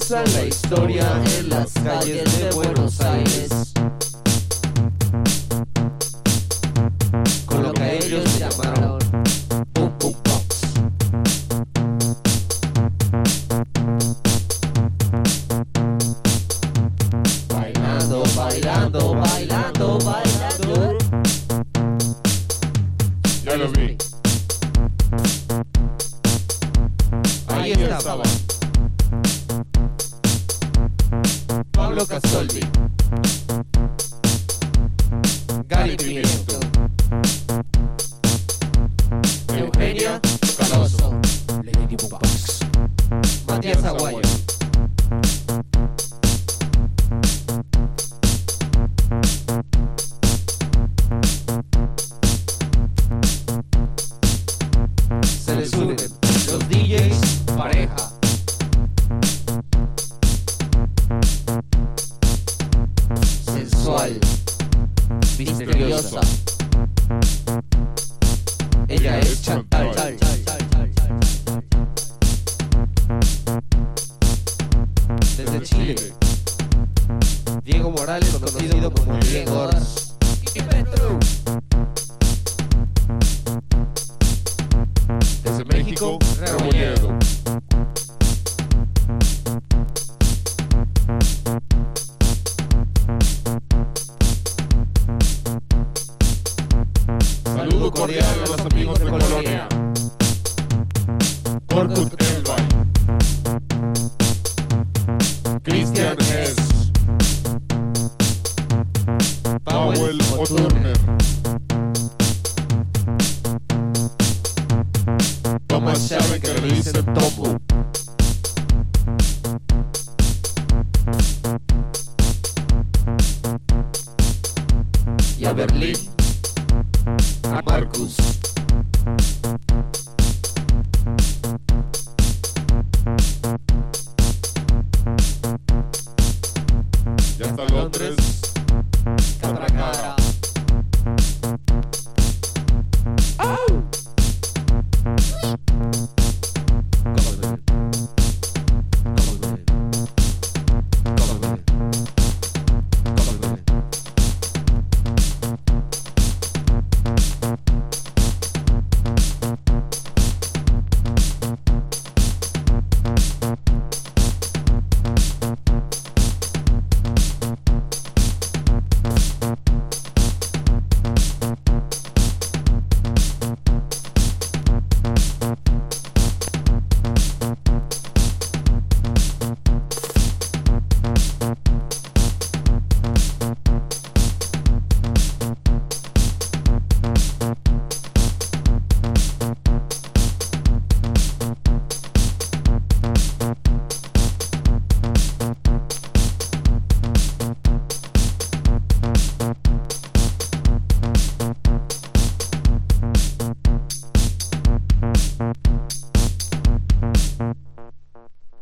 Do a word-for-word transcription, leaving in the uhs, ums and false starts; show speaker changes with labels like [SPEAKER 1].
[SPEAKER 1] Empieza la historia en las calles de Buenos Aires, con lo que ellos llamaron Pum Pum Pops. Bailando, bailando, bailando, bailando.
[SPEAKER 2] Ya lo vi.
[SPEAKER 1] Ahí estaba Pablo Castoldi, Gary Pimiento, Eugenia Caloso, Lady Boombox, Matías Aguayo, se les unen los D Js pareja, sensual, misteriosa. Ella es Chantal. Desde Chile, Diego Morales, conocido como Diego.
[SPEAKER 2] Desde México, Rebolledo. Saludo cordial a los amigos de Colonia. Corkut Elbay, Christian Hess, Powell O'Turner, Thomas Chávez, que le dicen Tombo,
[SPEAKER 1] Y a Berlín, a Marcus.
[SPEAKER 2] y hasta Londres,
[SPEAKER 1] Catracara.